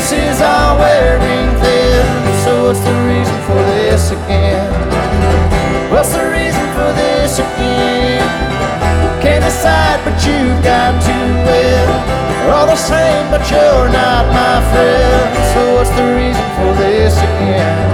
excuses are wearing thin. So what's the reason for this again? What's the reason for this again? Can't decide, but you've got to win. We're all the same, but you're not my friend. So what's the reason for this again?